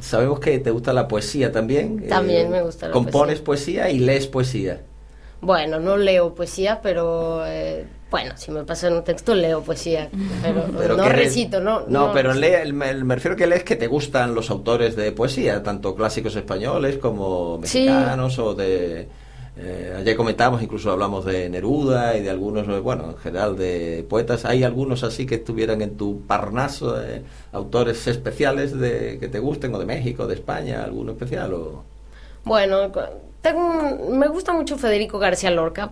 sabemos que te gusta la poesía también. También me gusta la ¿compones poesía y lees poesía? Bueno, no leo poesía, pero bueno, si me pasan un texto leo poesía, pero no recito, ¿no? No, pero me refiero que lees que te gustan los autores de poesía, tanto clásicos españoles como mexicanos, sí. O de... ayer comentamos, incluso hablamos de Neruda y de algunos, bueno, en general de poetas. ¿Hay algunos así que estuvieran en tu parnaso, autores especiales que te gusten, o de México, de España, alguno especial? O... Bueno, me gusta mucho Federico García Lorca,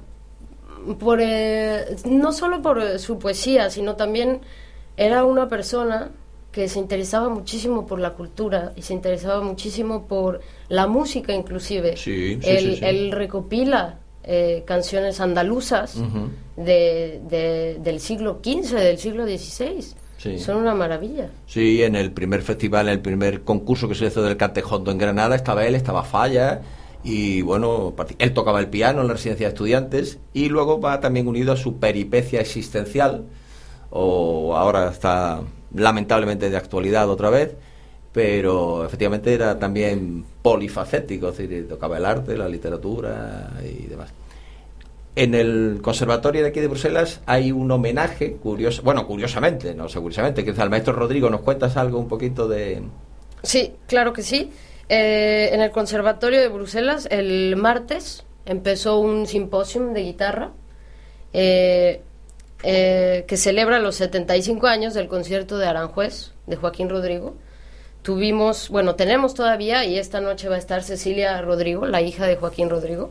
no solo por su poesía, sino también era una persona que se interesaba muchísimo por la cultura y se interesaba muchísimo por la música, inclusive. Sí. Él recopila canciones andaluzas del siglo XV, del siglo XVI. Sí. Son una maravilla. Sí, en el primer festival, en el primer concurso que se hizo del Cantejondo en Granada, estaba Falla. Y bueno, él tocaba el piano en la residencia de estudiantes, y luego va también unido a su peripecia existencial, o ahora está lamentablemente de actualidad otra vez, pero efectivamente era también polifacético, es decir, tocaba el arte, la literatura y demás. En el conservatorio de aquí de Bruselas hay un homenaje curiosamente, que al maestro Rodrigo. ¿Nos cuentas algo un poquito de...? Sí, claro que sí. En el Conservatorio de Bruselas el martes empezó un simposium de guitarra que celebra los 75 años del concierto de Aranjuez de Joaquín Rodrigo. Tenemos todavía, y esta noche va a estar Cecilia Rodrigo, la hija de Joaquín Rodrigo.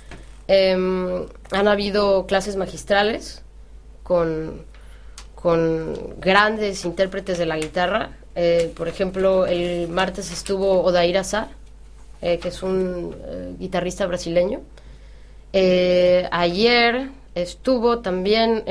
Han habido clases magistrales con grandes intérpretes de la guitarra. Por ejemplo, el martes estuvo Odair Azar, que es un guitarrista brasileño. Ayer estuvo también,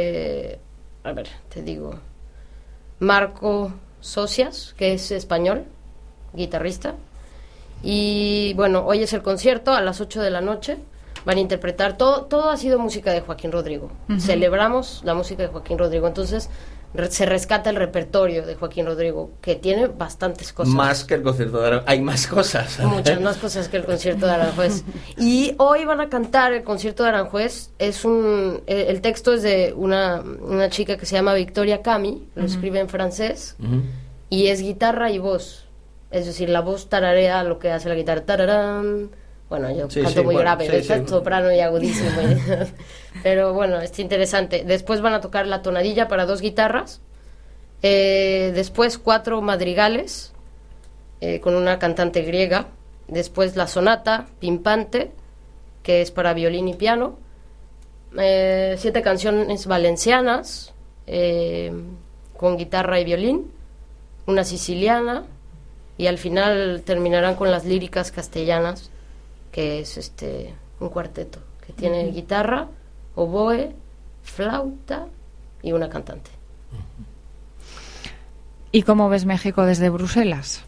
Marco Socias, que es español, guitarrista. Y bueno, hoy es el concierto a las 8 de la noche. Van a interpretar, todo ha sido música de Joaquín Rodrigo. Celebramos la música de Joaquín Rodrigo. Entonces se rescata el repertorio de Joaquín Rodrigo, que tiene bastantes cosas. Más que el concierto de Aranjuez, hay más cosas. Muchas más cosas que el concierto de Aranjuez. Y hoy van a cantar el concierto de Aranjuez. El texto es de una chica que se llama Victoria Cami, lo escribe en francés, y es guitarra y voz. Es decir, la voz tararea lo que hace la guitarra. Tararán. Bueno, yo canto muy grave, soprano y agudísimo. Pero bueno, es interesante. Después van a tocar la tonadilla para 2 guitarras. Después 4 madrigales con una cantante griega. Después la sonata pimpante, que es para violín y piano. 7 canciones valencianas con guitarra y violín. Una siciliana. Y al final terminarán con las líricas castellanas, que es un cuarteto que tiene guitarra, oboe, flauta y una cantante. ¿Y cómo ves México desde Bruselas?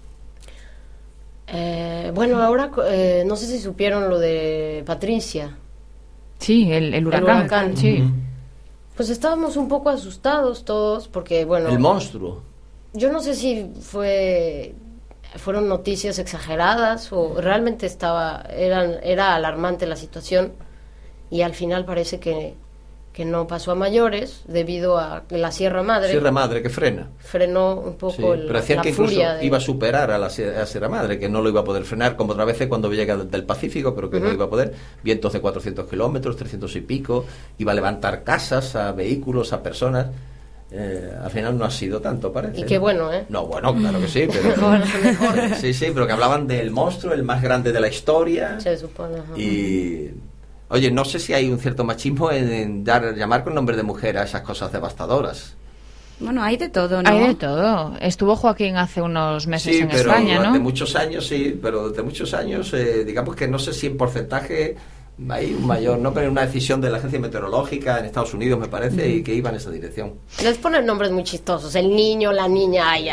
Ahora no sé si supieron lo de Patricia. Sí, el huracán. Sí. Pues estábamos un poco asustados todos porque, bueno... El monstruo. Yo no sé si fueron noticias exageradas o realmente era alarmante la situación, y al final parece que no pasó a mayores debido a la Sierra Madre que frenó un poco. Pero decían que incluso iba a superar a la Sierra Madre, que no lo iba a poder frenar como otra vez cuando llega del Pacífico, pero que no iba a poder. Vientos de 400 kilómetros, 300 y pico, iba a levantar casas, a vehículos, a personas. Al final no ha sido tanto, parece. Y qué bueno, ¿eh? No, bueno, claro que sí, pero mejor. Sí, pero que hablaban del monstruo, el más grande de la historia. Se supone. Y oye, no sé si hay un cierto machismo en llamar con nombre de mujer a esas cosas devastadoras. Bueno, hay de todo, ¿no? Hay de todo. Estuvo Joaquín hace unos meses en España, ¿no? Durante muchos años, durante muchos años, digamos que no sé si en porcentaje hay un mayor, ¿no? Pero una decisión de la agencia meteorológica en Estados Unidos, me parece, y que iba en esa dirección. Les ponen nombres muy chistosos, el niño, la niña, ay.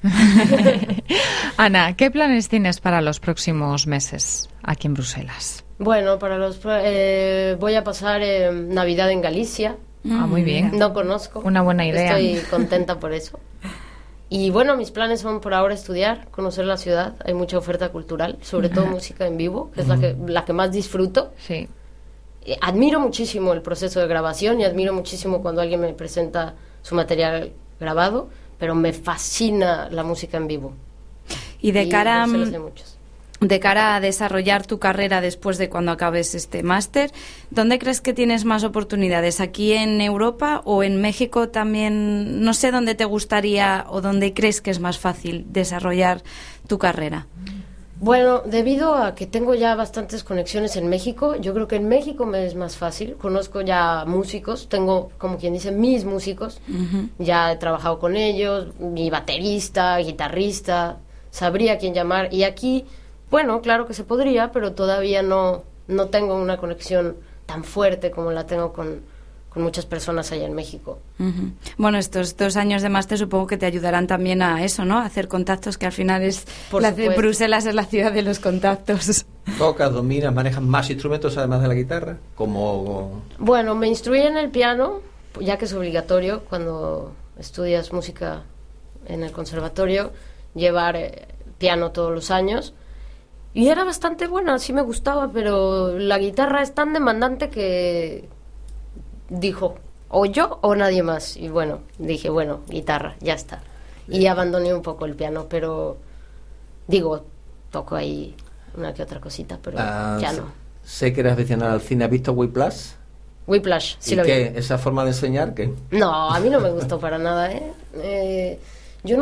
Ana, ¿qué planes tienes para los próximos meses aquí en Bruselas? Bueno, voy a pasar Navidad en Galicia. Muy bien. No conozco. Una buena idea. Estoy contenta por eso. Y bueno, mis planes son por ahora estudiar, conocer la ciudad. Hay mucha oferta cultural, sobre todo música en vivo, que es la que más disfruto. Sí. Admiro muchísimo el proceso de grabación y admiro muchísimo cuando alguien me presenta su material grabado, pero me fascina la música en vivo. Y de cara muchos. De cara a desarrollar tu carrera después de cuando acabes este máster, ¿dónde crees que tienes más oportunidades? ¿Aquí en Europa o en México también? No sé dónde te gustaría o dónde crees que es más fácil desarrollar tu carrera. Bueno, debido a que tengo ya bastantes conexiones en México, yo creo que en México me es más fácil. Conozco ya músicos, tengo, como quien dice, mis músicos. Ya he trabajado con ellos, mi baterista, guitarrista, sabría a quién llamar. Y aquí, bueno, claro que se podría, pero todavía no tengo una conexión tan fuerte como la tengo con muchas personas allá en México. Bueno, estos 2 años de máster supongo que te ayudarán también a eso, ¿no? A hacer contactos, que al final Bruselas es la ciudad de los contactos. ¿Tocas, dominas, manejas más instrumentos además de la guitarra? Bueno, me instruí en el piano, ya que es obligatorio cuando estudias música en el conservatorio, llevar piano todos los años. Y era bastante buena, sí me gustaba, pero la guitarra es tan demandante que dijo, o yo o nadie más. Y bueno, dije, bueno, guitarra, ya está. Y abandoné un poco el piano, pero toco ahí una que otra cosita, pero ya no. Sé que eres aficionada al cine. ¿Has visto Whiplash? Whiplash, sí lo vi. ¿Y qué? ¿Esa forma de enseñar qué? No, a mí no me gustó para nada, yo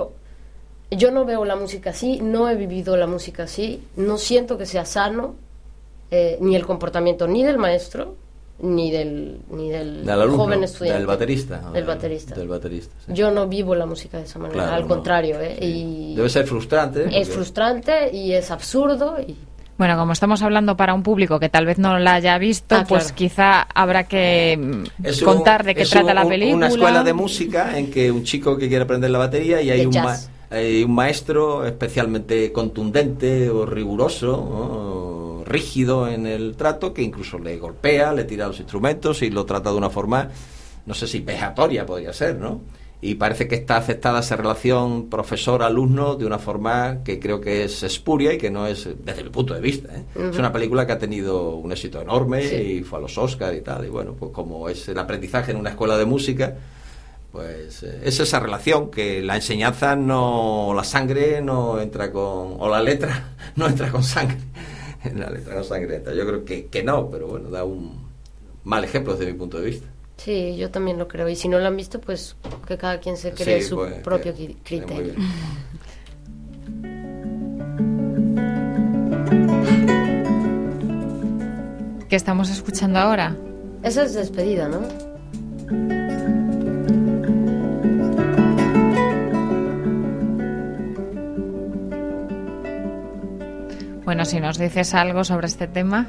no veo la música así, no he vivido la música así, no siento que sea sano, ni el comportamiento ni del maestro, ni del alumno, joven estudiante. Del baterista. Del baterista. Sí. Yo no vivo la música de esa manera, claro, al contrario. Sí. Y debe ser frustrante. Es frustrante y es absurdo. Bueno, como estamos hablando para un público que tal vez no la haya visto, pues claro. Quizá habrá que contar de qué trata la película. Una escuela de música en que un chico que quiere aprender la batería y hay un maestro especialmente contundente o riguroso, ¿no? Rígido en el trato, que incluso le golpea, le tira los instrumentos y lo trata de una forma, no sé si vejatoria podría ser, ¿no? Y parece que está aceptada esa relación profesor-alumno de una forma que creo que es espuria y que no es, desde mi punto de vista, Es una película que ha tenido un éxito enorme y fue a los Oscars y tal, y bueno, pues como es el aprendizaje en una escuela de música, pues es esa relación que la enseñanza la sangre no entra o la letra no entra con sangre. La letra no sangrienta. Yo creo que no, pero bueno, da un mal ejemplo desde mi punto de vista. Sí, yo también lo creo. Y si no lo han visto, pues que cada quien se cree su propio criterio. ¿Qué estamos escuchando ahora? Esa es despedida, ¿no? Bueno, si nos dices algo sobre este tema.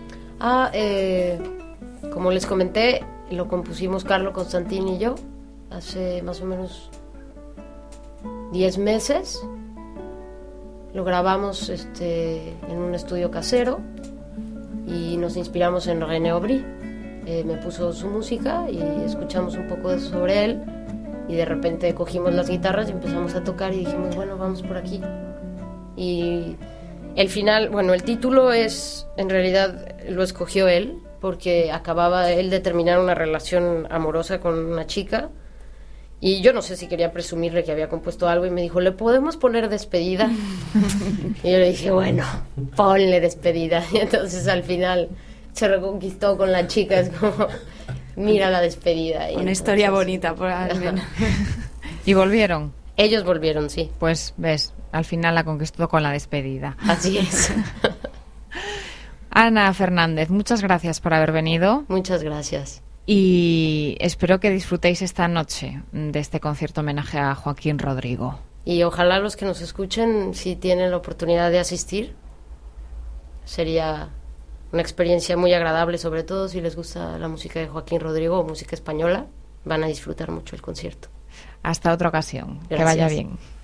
Como les comenté, lo compusimos Carlo Constantini y yo hace más o menos 10 meses. Lo grabamos en un estudio casero y nos inspiramos en René Aubry. Me puso su música y escuchamos un poco sobre él y de repente cogimos las guitarras y empezamos a tocar y dijimos, bueno, vamos por aquí. Y el final, el título en realidad lo escogió él, porque acababa él de terminar una relación amorosa con una chica, y yo no sé si quería presumirle que había compuesto algo, y me dijo, ¿le podemos poner despedida? Y yo le dije, bueno, ponle despedida. Y entonces al final se reconquistó con la chica, es como, mira la despedida. Y una historia bonita, por al menos. ¿Y volvieron? Ellos volvieron, sí. Pues ves, al final la conquistó con la despedida. Así es. Ana Fernández, muchas gracias por haber venido. Muchas gracias. Y espero que disfrutéis esta noche de este concierto homenaje a Joaquín Rodrigo. Y ojalá los que nos escuchen, si tienen la oportunidad de asistir, sería una experiencia muy agradable, sobre todo si les gusta la música de Joaquín Rodrigo o música española, van a disfrutar mucho el concierto. Hasta otra ocasión. Gracias. Que vaya bien.